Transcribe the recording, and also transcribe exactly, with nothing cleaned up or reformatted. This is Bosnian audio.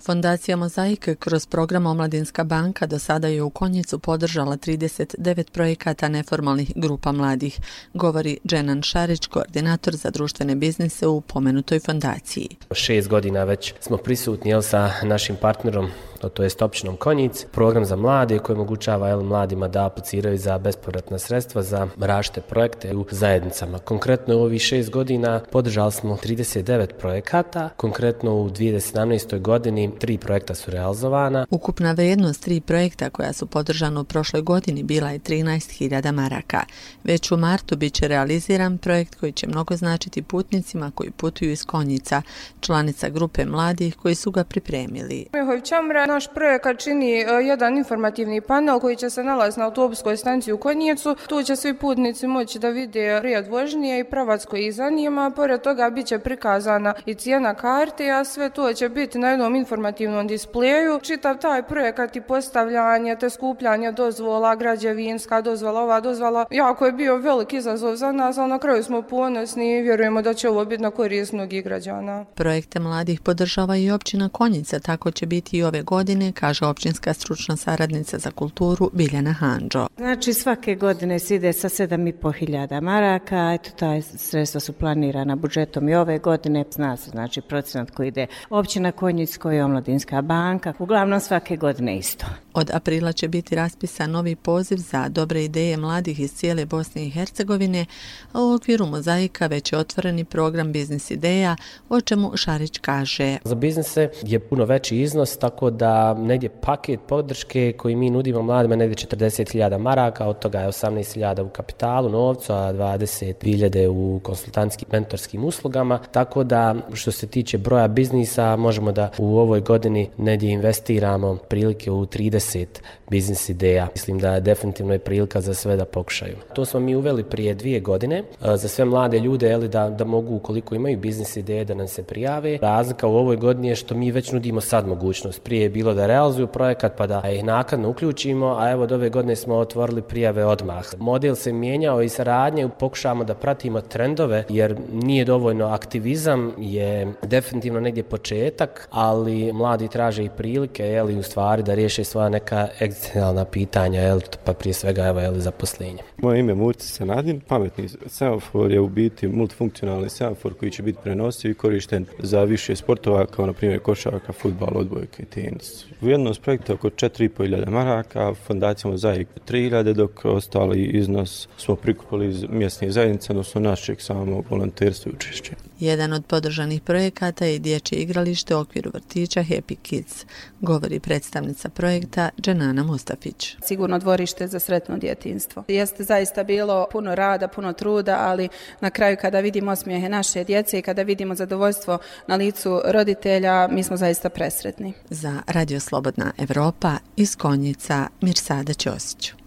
Fondacija Mozaik kroz program Omladinska banka do sada je u Konjicu podržala trideset devet projekata neformalnih grupa mladih, govori Dženan Šarić, koordinator za društvene biznise u pomenutoj fondaciji. Šest godina već smo prisutni jel, sa našim partnerom, to jest općinom Konjic, program za mlade koji omogućava jel, mladima da apliciraju za bespovratna sredstva za različite projekte u zajednicama. Konkretno u ovih šest godina podržali smo trideset devet projekata, konkretno u dvije tisuće sedamnaestoj godini tri projekta su realizovana. Ukupna vrijednost tri projekta koja su podržana u prošloj godini bila je trinaest hiljada maraka. Već u martu bit će realiziran projekt koji će mnogo značiti putnicima koji putuju iz Konjica, članica grupe mladih koji su ga pripremili. Naš projekat čini jedan informativni panel koji će se nalaziti na autobuskoj stanici u Konjicu. Tu će svi putnici moći da vide red vožnje i pravac koji ih zanima. Pored toga bit će prikazana i cijena karte, a sve to će biti na jednom informativnom displeju. Čitav taj projekat i postavljanje te skupljanje dozvola, građevinska dozvola, ova dozvola, jako je bio velik izazov za nas, ali na kraju smo ponosni i vjerujemo da će ovo biti na korist mnogih građana. Projekte mladih podržava i općina Konjica, tako će biti i ove godine, kaže općinska stručna saradnica za kulturu Biljana Handžo. Znači svake godine se ide sa sedam i po hiljada maraka, eto taj sredstva su planirana budžetom i ove godine, zna se znači procenat koji ide općina Konjic, koji je Omladinska banka, uglavnom svake godine isto. Od aprila će biti raspisan novi poziv za dobre ideje mladih iz cijele Bosne i Hercegovine, a u okviru Mozaika već je otvoreni program biznis ideja, o čemu Šarić kaže. Za biznise je puno veći iznos, tako da negdje paket podrške koji mi nudimo mladima negdje četrdeset hiljada maraka, od toga je osamnaest hiljada u kapitalu, novcu, a dvadeset hiljada u konsultantskim mentorskim uslugama, tako da što se tiče broja biznisa možemo da u ovoj godini negdje investiramo prilike u trideset biznis ideja. Mislim da je definitivno je prilika za sve da pokušaju. To smo mi uveli prije dvije godine za sve mlade ljude jeli, da, da mogu ukoliko imaju biznis ideje da nam se prijave. Razlika u ovoj godini je što mi već nudimo sad mogućnost. Prije je bilo da realizuju projekat pa da ih naknadno uključimo, a evo od ove godine smo otvorili prijave odmah. Model se mijenjao i saradnje, pokušavamo da pratimo trendove jer nije dovoljno aktivizam, je definitivno negdje početak, ali mladi traže i prilike jeli, u stvari da riješe svoja neka egzistencijalna pitanja, jel, pa prije svega evo, jel, zaposlenje. Moje ime je Murti Sanadin. Pametni semafor je u biti multifunkcionalni semafor koji će biti prenosiv i korišten za više sportova kao na primjer košarka, fudbal, odbojka i tenis. Vrijednost projekta je oko četiri i po hiljade maraka, fondacija Mozaik tri hiljade, dok ostali iznos smo prikupili iz mjesnih zajednica, odnosno našeg samog volonterstva i učešća. Jedan od podržanih projekata je dječje igralište u okviru vrtića Happy Kids, govori predstavnica projekta Dženana Mustafić. Sigurno dvorište za sretno djetinjstvo. Jeste zaista bilo puno rada, puno truda, ali na kraju kada vidimo osmijehe naše djece i kada vidimo zadovoljstvo na licu roditelja, mi smo zaista presretni. Za Radio Slobodna Evropa iz Konjica, Mirsada Ćosić.